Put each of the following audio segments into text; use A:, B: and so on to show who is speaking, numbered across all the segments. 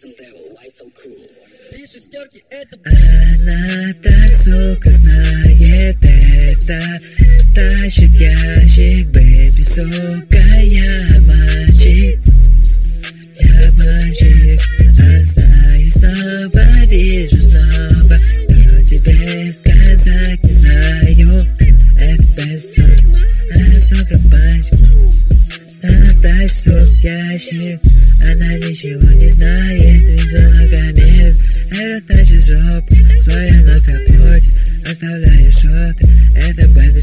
A: 3 шестерки, это...
B: Она так, сука, знает это. Тащит ящик, бэби, сука, я мальчик. Я мальчик, а знаю, снова вижу, снова. Что тебе сказать, не знаю. Это бэби, сука, мальчик. Она тащит ящик, она ничего не знает, везет комет. Это тащит жопу свою на капоте, оставляю шоты, это бэби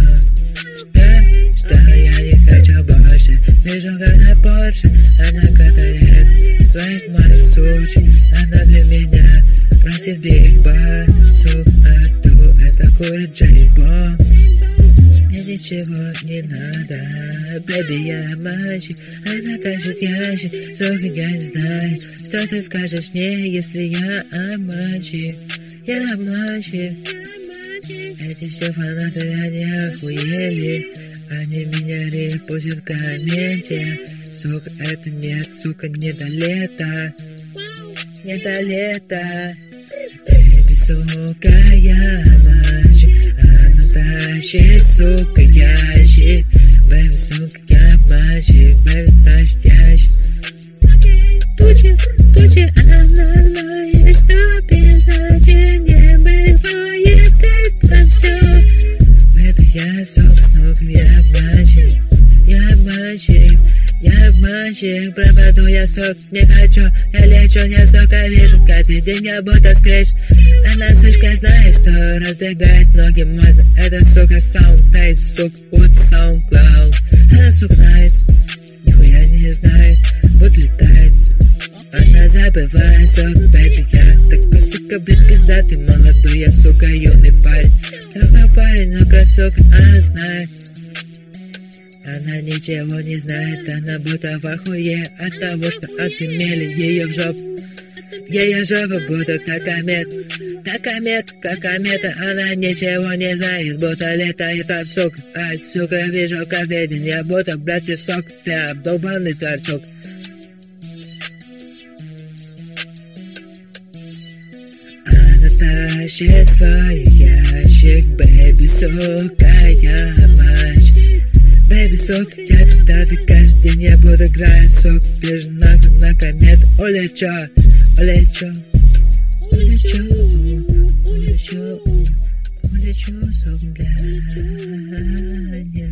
B: что я не хочу больше. Вижу, как на Порше она катает своих малых сучек. Она для меня просит биг бар, сука, ту, это курит джалибон. Мне ничего не надо, бэби, я мальчик. Она тащит ящик, сука, я не знаю, что ты скажешь мне, если я мальчик. Я мальчик. Эти все фанаты, они охуели. Они меня репостят в комменте. Сука, это нет, сука, не до лета. Не до лета. Бэби, сука, я мальчик. Она тащит, сука, ящик. Бэби, сука, я мальчик. Бэби, тащит ящик. Тучи, она знает, что без значения бывает это все. Бэби, я, сука, снука, я мальчик. Я мальчик. Я обманщик, пропаду я, сок, не хочу. Я лечу, не сука, вижу, каждый день я будто скрипч. Она, сучка, знает, что раздвигает ноги можно. Это, сука, саунд, сука, вот SoundCloud. Она, сука, знает, нихуя не знает, вот летает. Она забывает, сука, бэби, я такой, сука, блядь, пиздатый, молодой, я, сука, юный парень. Такой парень, ну-ка, сука, она знает. Она ничего не знает, она будто в ахуе от того, что отымели ее в жопу. Ее жопа будто как комет, как комета. Она ничего не знает, будто летает от сука. Ай, сука, вижу каждый день, я будто, блядь, сок, ты обдолбанный торчок. Она тащит свой ящик, бэби, сука, я мальчик. Бэби, сок, я пиздатый, каждый день я буду играть сок. Вижу нахуй на комет, улечу, сок, блядь.